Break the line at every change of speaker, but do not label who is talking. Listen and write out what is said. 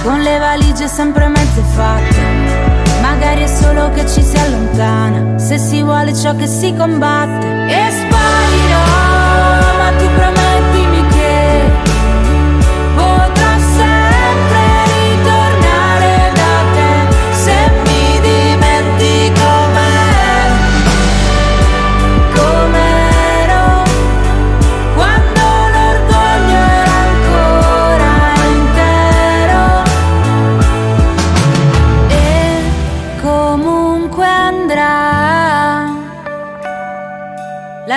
con le valigie sempre mezze fatte. Magari è solo che ci si allontana, se si vuole ciò che si combatte.